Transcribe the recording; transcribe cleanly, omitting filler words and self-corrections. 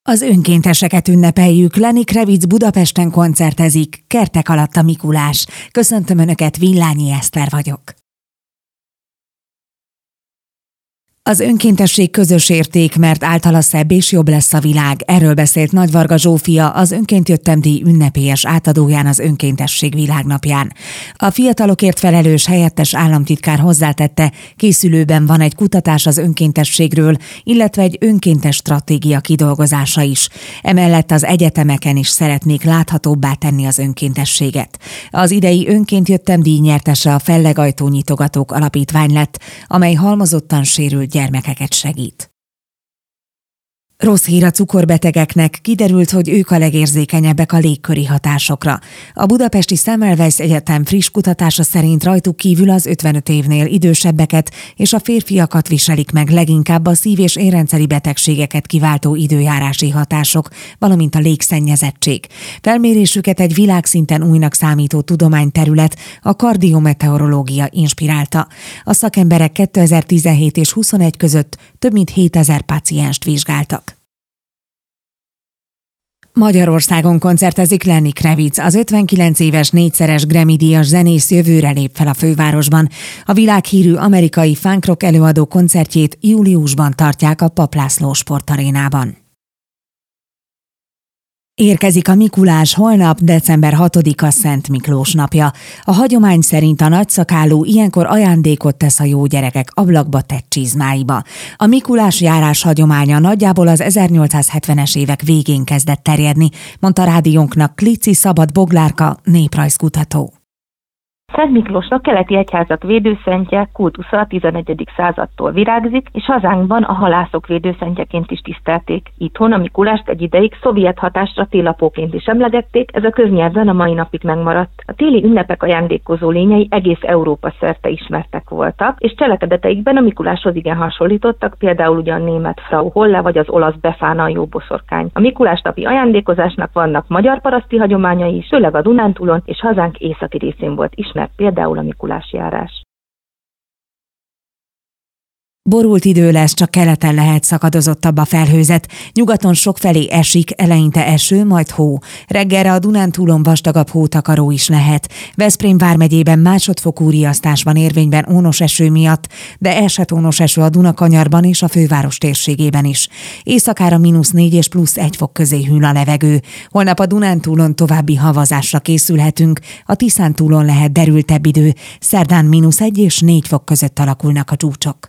Az önkénteseket ünnepeljük, Lenny Kravitz Budapesten koncertezik, kertek alatt a Mikulás. Köszöntöm Önöket, Villányi Eszter vagyok. Az önkéntesség közös érték, mert általa szebb és jobb lesz a világ. Erről beszélt Nagy Varga Zsófia, az Önként jöttem díj ünnepélyes átadóján az Önkéntesség világnapján. A fiatalokért felelős helyettes államtitkár hozzátette, készülőben van egy kutatás az önkéntességről, illetve egy önkéntes stratégia kidolgozása is. Emellett az egyetemeken is szeretnék láthatóbbá tenni az önkéntességet. Az idei Önként jöttem díj nyertese a Fellegajtó Nyitogatók Alapítvány lett, amely halmozottan sérült gyermekeket segít. Rossz hír a cukorbetegeknek, kiderült, hogy ők a legérzékenyebbek a légköri hatásokra. A budapesti Semmelweis Egyetem friss kutatása szerint rajtuk kívül az 55 évnél idősebbeket és a férfiakat viselik meg leginkább a szív- és érrendszeri betegségeket kiváltó időjárási hatások, valamint a légszennyezettség. Felmérésüket egy világszinten újnak számító tudományterület, a kardiometeorológia inspirálta. A szakemberek 2017 és 2021 között több mint 7000 pácienst vizsgáltak. Magyarországon koncertezik Lenny Kravitz, az 59 éves négyszeres Grammy-díjas zenész jövőre lép fel a fővárosban. A világhírű amerikai funk rock előadó koncertjét júliusban tartják a Papp László sportarénában. Érkezik a Mikulás, holnap december 6-a Szent Miklós napja. A hagyomány szerint a nagyszakálló ilyenkor ajándékot tesz a jó gyerekek ablakba tett csizmáiba. A Mikulás járás hagyománya nagyjából az 1870-es évek végén kezdett terjedni, mondta rádiónknak Klici Szabad Boglárka, néprajzkutató. Szent Miklós a keleti egyházak védőszentje, kultusza a 11. századtól virágzik, és hazánkban a halászok védőszentjeként is tisztelték. Itthon a Mikulást egy ideig szovjet hatásra télapóként is emlegették, ez a köznyelvben a mai napig megmaradt. A téli ünnepek ajándékozó lényei egész Európa szerte ismertek voltak, és cselekedeteikben a Mikuláshoz igen hasonlítottak, például ugye a német Frau Holle vagy az olasz Befana a jó boszorkány. A mikulásnapi ajándékozásnak vannak magyar paraszti hagyományai is, főleg a Dunántúlon és hazánk északi részén volt ismert, például a Mikulás járás. Borult idő lesz, csak keleten lehet szakadozottabb a felhőzet. Nyugaton sokfelé esik, eleinte eső, majd hó. Reggelre a Dunántúlon vastagabb hótakaró is lehet. Veszprém vármegyében másodfokú riasztás van érvényben ónos eső miatt, de eshet ónos eső a Dunakanyarban és a főváros térségében is. Éjszakára -4 és +1 fok közé hűl a levegő. Holnap a Dunántúlon további havazásra készülhetünk, a Tiszántúlon lehet derültebb idő, szerdán -1 és 4 fok között alakulnak a csúcsok.